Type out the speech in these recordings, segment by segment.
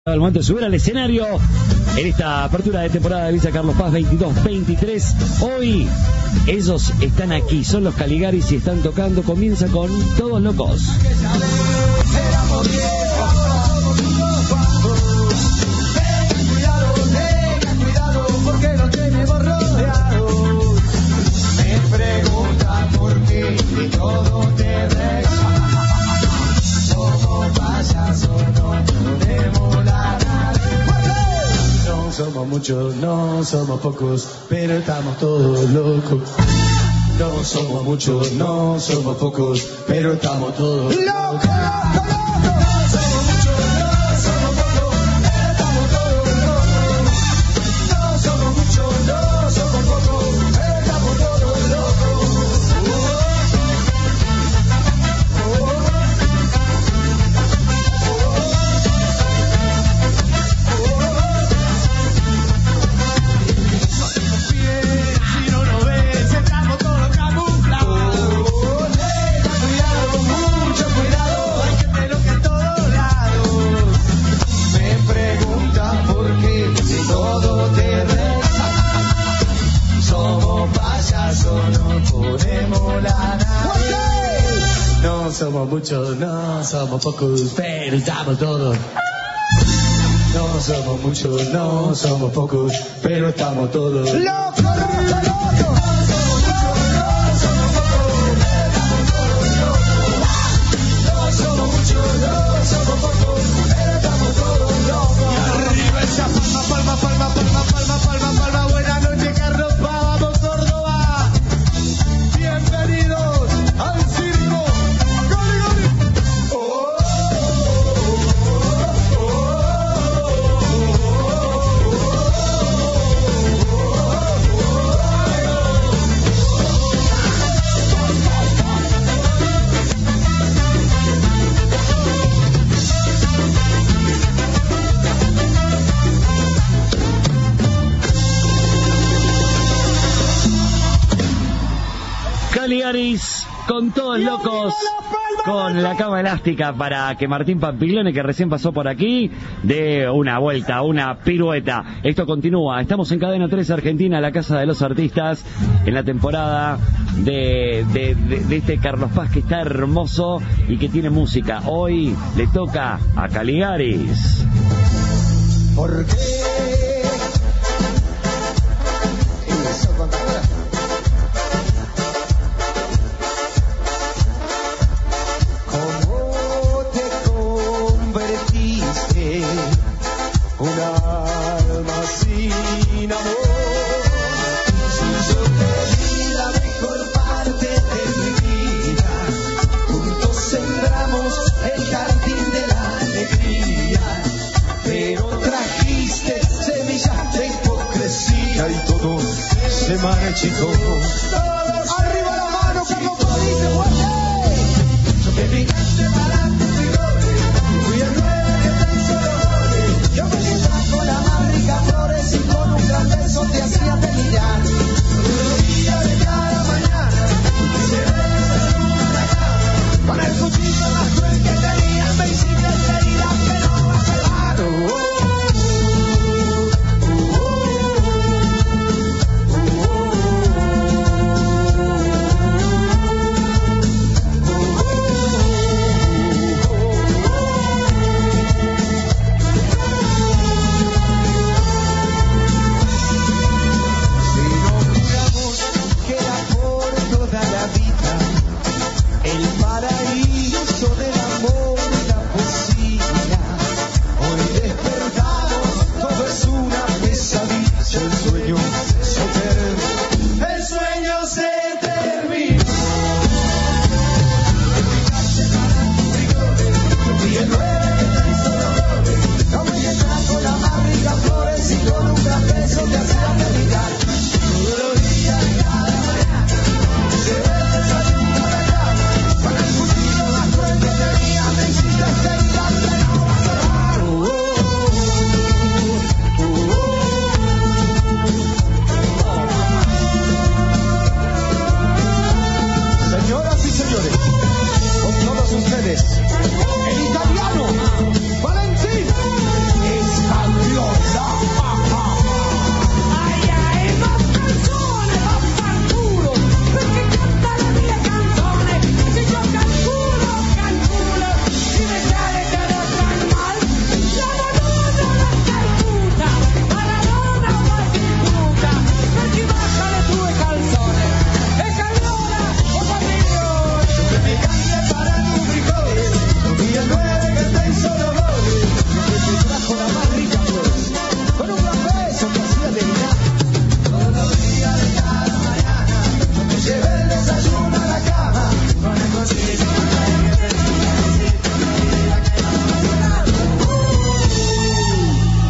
Al momento de subir al escenario en esta apertura de temporada de Villa Carlos Paz 22-23. Hoy ellos están aquí, son los Caligaris y están tocando. Comienza con Todos Locos. Cuidado, porque no tenemos rodeados. Me preguntan por qué y todo te regaña. Somos payasos, no podemos nada. No somos muchos, no somos pocos, pero estamos todos locos. No somos muchos, no somos pocos, pero estamos todos locos. Somos muchos, no somos pocos, pero estamos todos. No somos muchos, no somos pocos, pero estamos todos. ¡Loco, loco, loco! No somos muchos, no somos pocos, pero estamos todos locos. Y arriba esa palma, palma, palma, palma, palma, palma, palma. Buenas noches, Carlos Paz, vamos Córdoba. Bienvenidos al circo. Caligaris con Todos Locos, con la cama elástica para que Martín Pampiglione, que recién pasó por aquí, dé una vuelta, una pirueta. Esto continúa, estamos en Cadena 3 Argentina, la casa de los artistas, en la temporada de este Carlos Paz que está hermoso y que tiene música. Hoy le toca a Caligaris. ¿Por qué? Marchito. Arriba la mano, Carlos Paz dice fuerte. Yo que picaste para tu figures, fui el 9 que te hizo los goles. Yo me saco la más rica flores y con un gran beso te hacía pelillar. Un día de cada mañana, se ve la cama. Con el cuchillo más cruel que tenía, me hiciste heridas que no vas a salvar.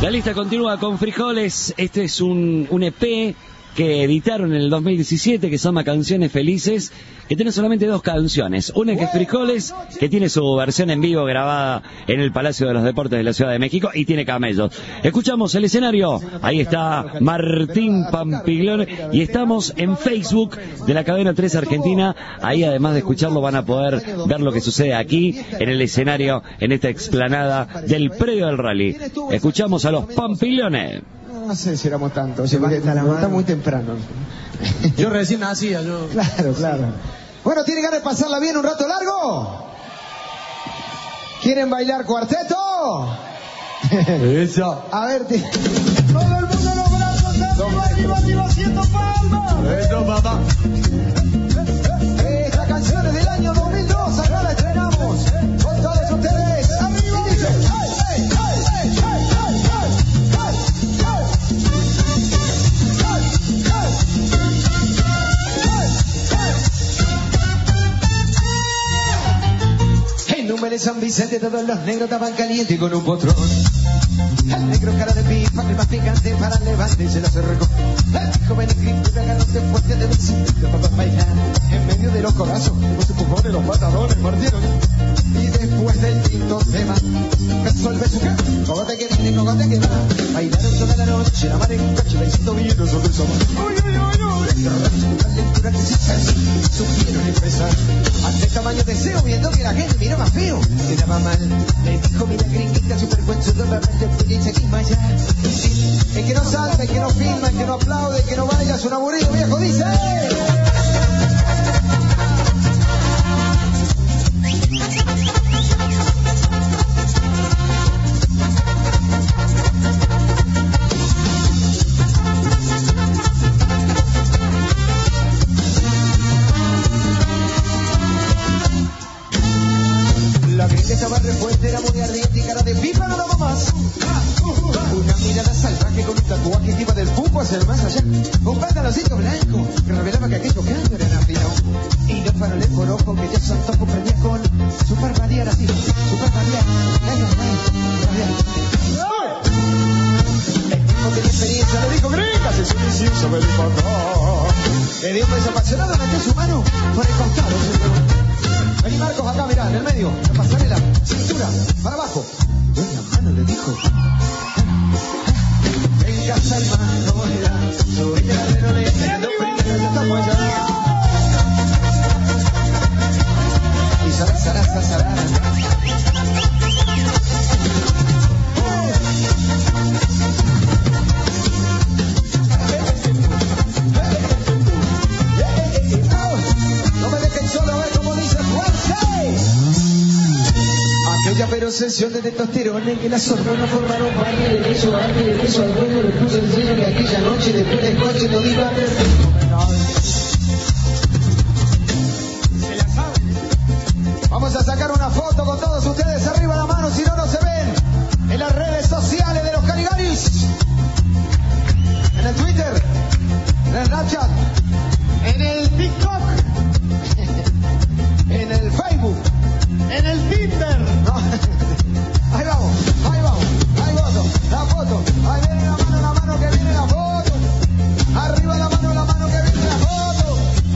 La lista continúa con Frijoles. Este es un EP que editaron en el 2017 que se llama Canciones Felices, que tiene solamente 2 canciones. Una que es Frijoles, que tiene su versión en vivo grabada en el Palacio de los Deportes de la Ciudad de México y tiene camellos. Escuchamos el escenario. Ahí está Martín Pampiglione y estamos en Facebook de la Cadena 3 Argentina. Ahí, además de escucharlo, van a poder ver lo que sucede aquí en el escenario, en esta explanada del predio del rally. Escuchamos a los Pampiglione. No sé si éramos tantos, está muy temprano. Yo recién nacía, yo. Claro. Bueno, ¿tienen ganas de pasarla bien un rato largo? ¿Quieren bailar cuarteto? Eso. A ver, todo el mundo los brazos arriba, haciendo palmas. Eso, papá. Esta canción es del año 2002, acá la estrenamos con todos ustedes. Arriba, y dice, en San Vicente todos los negros estaban calientes con un potrón. El negro cara de pipa, el más picante para el levante se lo acercó. El joven y cripto agarróse fuerte de besito para bailar en medio de los corazos. Los empujones, los patadores partieron. Y después del quinto tema empezó el beso que cogote que viene, cogote que va. Bailaron toda la noche, la mar en coche, la hicieron bien sobre el somos. La lectura que se supieron empezar. Ante tamaño deseo, viendo que la gente miraba feo, quedaba mal. Le dijo, mira gringuita, super buen sudor, la mente feliz aquí vaya. El que no salta, el que no filma, el que no aplaude, el que no baila, es un aburrido viejo, dice. La gente estaba re fuerte, era muy ardiente y cara de pipa no daba más. Una mirada salvaje con un tatuaje que iba del pupo hacia el más allá. Un pantaloncito blanco que revelaba que aquellos cambios eran afinados. Y los faroles por ojo que ya saltó comprendía con su barbaridad así, su barbaridad. El tipo tenía experiencia, le dijo, gringas, es un incienso, me dijo acá. Le dio un beso apasionado, metió su mano por el costado, señor. Vení Marcos acá, mirá, en el medio, la pasarela, cintura, para abajo. En la mano le dijo. Venga, hermano, soy el herrero de lo primero que estamos allá. Y sará. No me dejen solo, como dice fuerte. Aquella pero sesión de testosterona en que las hormonas formaron parte de eso. Antes de eso al dueño le puso el sello que aquella noche después del coche todo iba a ver. Vamos a sacar una foto con todos ustedes. Arriba la mano, si no, no se ven. En las redes sociales de los Caligaris. En el Twitter. En el Snapchat. En el TikTok. En el Facebook. En el Tinder. No. Ahí vamos. La foto. Ahí viene la mano que viene la foto. Arriba la mano que viene la foto.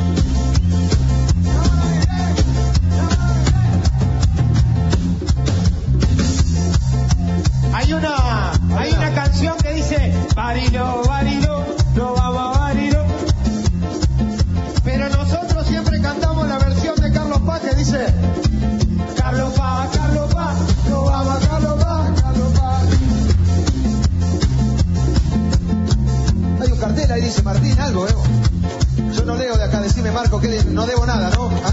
Hay una canción que dice Barilo, no vamos a Barilo. Pero nosotros siempre cantamos la versión de Carlos Paz que dice Carlos Paz, no vamos a Carlos Paz. Hay un cartel ahí dice Martín, algo, Yo no leo de acá, decime Marco que no debo nada, ¿no? ¿Ah?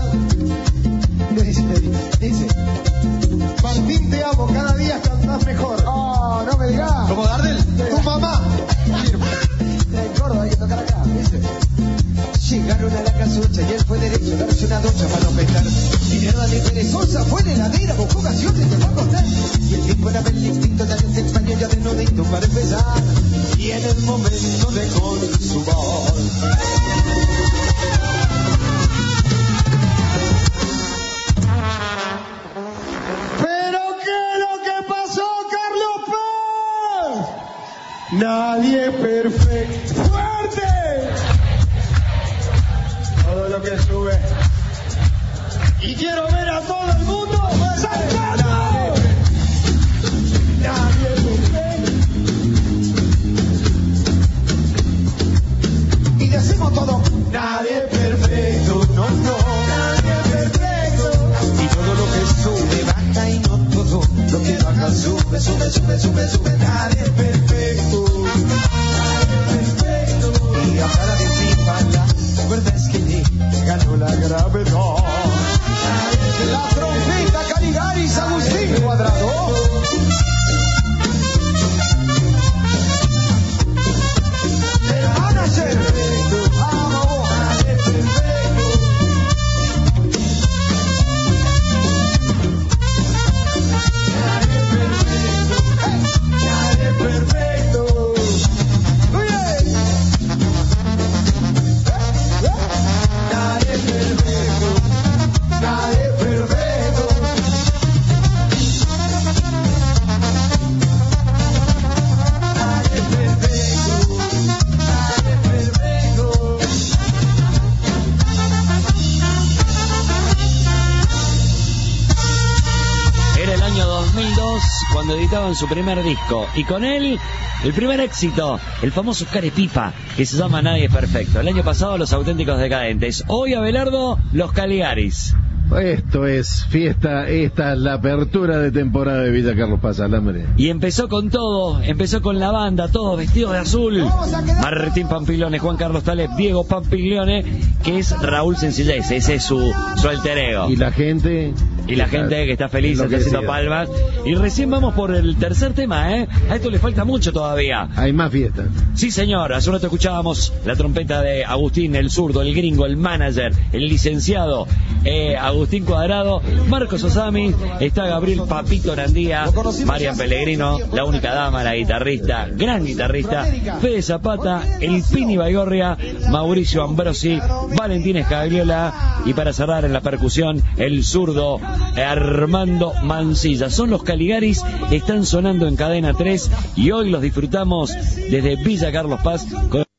Dice Martín, te amo, cada día cantás mejor. Oh, no me digas. ¿Cómo Gardel? Tu mamá. En Córdoba hay que tocar acá, dice. Llegaron a la casucha y él fue derecho a darse una ducha para no pescar. Dinero a mi perezosa, fue en la heladera, buscó gaseosa y te fue a acostar. Y el tipo era el instinto, ya te extrañó ya desnudito para empezar. Y en el momento de consumar. ¿Pero qué es lo que pasó, Carlos Paz? Nadie es perfecto. ¡Fuerte! Todo lo que sube. Y quiero ver a todo el mundo saltando. Nadie es perfecto. Y decimos todo. Nadie es perfecto. No, no. Nadie es perfecto. Y todo lo que sube baja y no todo lo que baja sube, sube, sube, sube, sube. Nadie es perfecto. Nadie es perfecto. Y ahora de mi banda, la verdad es que le ganó la gravedad. La trompeta Caligaris, Agustín Cuadrado. El manager. Vamos. Nadie es perfecto. Nadie es perfecto. Oye. Nadie es perfecto. Nadie es perfecto. Nadie es perfecto. Nadie es perfecto. Era el año 2002 cuando editaban su primer disco y con él el primer éxito, el famoso Carepipa, que se llama Nadie es Perfecto. El año pasado Los Auténticos Decadentes. Hoy, Abelardo, Los Caligaris. Esto es fiesta, esta es la apertura de temporada de Villa Carlos Paz Alambre. Y empezó con todo, empezó con la banda, todos vestidos de azul. Martín Pampiglione, Juan Carlos Taleb, Diego Pampiglione, que es Raúl Sencillez, ese es su alter ego. Y la gente... Y la gente que está feliz, está haciendo palmas. Y recién vamos por el tercer tema, ¿eh? A esto le falta mucho todavía. Hay más fiesta. Sí, señor. Hace un rato escuchábamos la trompeta de Agustín, el zurdo, el gringo, el manager, el licenciado Agustín Cuadrado, Marcos Osami, está Gabriel Papito Nandía, Marian Pellegrino, la única dama, la guitarrista, gran guitarrista, Fede Zapata, el Pini Baigorria, Mauricio Ambrosi, Valentín Escagliola y para cerrar en la percusión, el zurdo Armando Mancilla. Son los Caligaris, están sonando en Cadena 3 y hoy los disfrutamos desde Villa Carlos Paz con